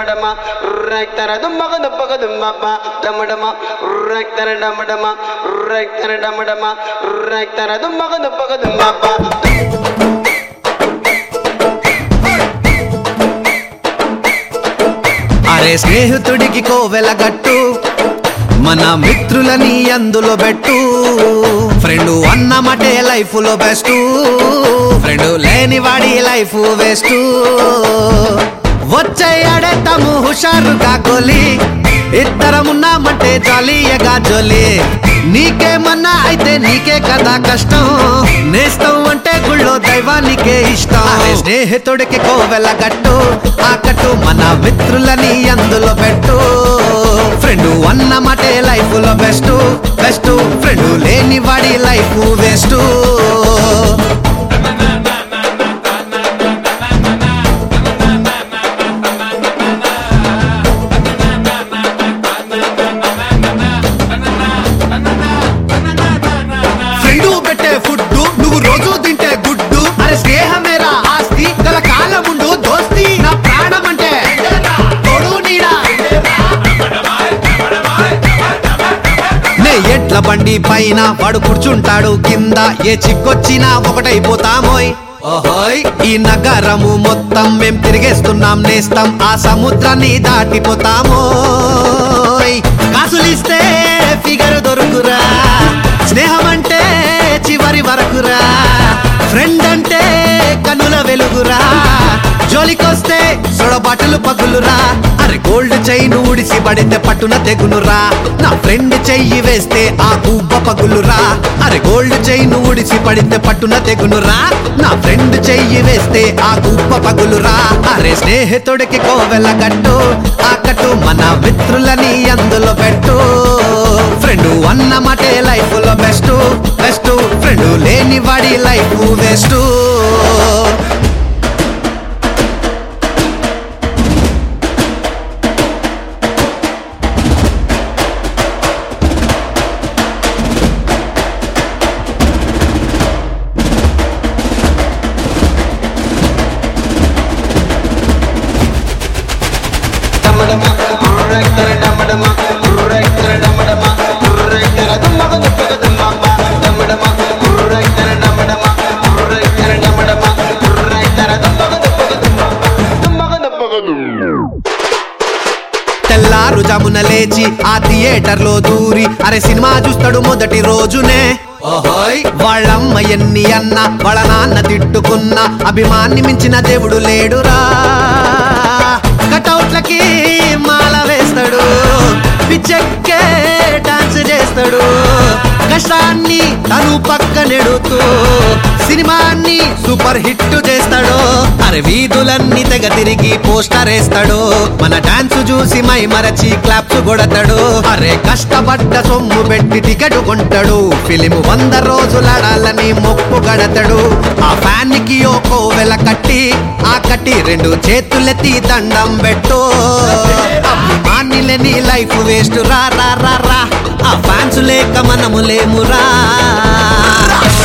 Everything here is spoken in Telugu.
డమడమ రైతర దుమ్మగ దుబ్బగ దుమ్మప్ప డమడమ రైతర డమడమ రైతర డమడమ రైతర దుమ్మగ దుబ్బగ దుమ్మప్ప. అరే స్నేహితుడికి కోవెలగట్టు మన మిత్రులని అందులో పెట్టు. ఫ్రెండు అన్నమటే లైఫ్ లో బెస్ట్, ఫ్రెండు లేని వాడి లైఫ్ వేస్ట్. వచ్చేయాడే తము హుషారుగా గోలి, ఇద్దరమున్నామంటే జాలీయగా జోలి. నీకేమన్నా అయితే నీకే కదా కష్టం, నేస్తం అంటే గుళ్ళో దైవానికే ఇష్టం. స్నేహితుడికి కోవెలగట్టు ఆ కట్టు మన మిత్రులని అందులో పెట్టు. ఫ్రెండు అన్నమాటే లైఫ్ లో బెస్ట్ బెస్ట్, ఫ్రెండు లేని వాడి లైఫ్ వేస్ట్. ఫ్రెండు పెట్టే ఫుడ్ నువ్వు రోజు తింటే గుడ్డు. అరే స్నేహమేరా ఆస్తి గల కాలముండు దోస్తి. నా ప్రాణం అంటే తోడు నీడా. నే ఎడ్ల బండి పైన వాడు కూర్చుంటాడు కింద, ఏ చిక్కొచ్చినా ఒకటైపోతామోయ్. ఓహోయ్ ఈ నగరము మొత్తం మేం తిరిగేస్తున్నాం నేస్తం, ఆ సముద్రాన్ని దాటిపోతామోయ్. కాసులిస్తే ఫిగర్ దొరుకురా, స్నేహం అంటే చివరి వరకురా. ఫ్రెండ్ అంటే కనుల వెలుగురా, జోలికొస్తే సొడబాటలు పగులురా. అరే గోల్డ్ చైన్ ఊడిసి పడితే పట్టున తెగునురా, నా ఫ్రెండ్ చెయ్యి వేస్తే ఆ గుబ్బ పగులురా. అరే గోల్డ్ చైన్ ఊడిసి పడితే పట్టున తెగునురా, నా ఫ్రెండ్ చెయ్యి వేస్తే ఆ గుబ్బ పగులురా. అరే స్నేహితుడికి కోవెలగట్టు ఆ కట్టు మన మిత్రులని అందులో పెట్టు. ఫ్రెండు అన్నమాటే లైఫ్ లో బెస్ట్ బెస్ట్, ఫ్రెండు లేని వాడి లైఫ్ వేస్ట్. తెల్లారు జామున లేచి ఆ థియేటర్ లో దూరి అరే సినిమా చూస్తాడు మొదటి రోజునే. ఓహోయ్ వాళ్ళమ్మ ఎన్ని అన్న వాళ్ళ నాన్న తిట్టుకున్న, అభిమాన్ని మించిన దేవుడు లేడురా. కటౌట్లకి మాల వేస్తాడు, పిచ్చెక్కే డాన్స్ చేస్తాడు. కష్టాన్ని తను పక్కనెడుతూ సినిమాన్ని సూపర్ హిట్ చేస్తాడు. అరే వీధులన్నీ తెగ తిరిగి పోస్టర్ వేస్తాడు, మన డాన్స్ చూసి మై మరచి క్లాప్స్ కొడతాడు. అరే కష్టపడ్డ సొమ్ము పెట్టి టికెట్ కొంటాడు, ఫిలిం 100 రోజులాడాలని మొక్కు గడతాడు. ఆ ఫ్యాన్ కి ఓ కోవెల కట్టి ఆ కట్టి 2 చేతులెత్తి దండం పెట్టు. అభిమాని లేని లైఫ్ వేస్ట్ రా రా రా రా, ఆ ఫ్యాన్స్ లేక మనము లేమురా.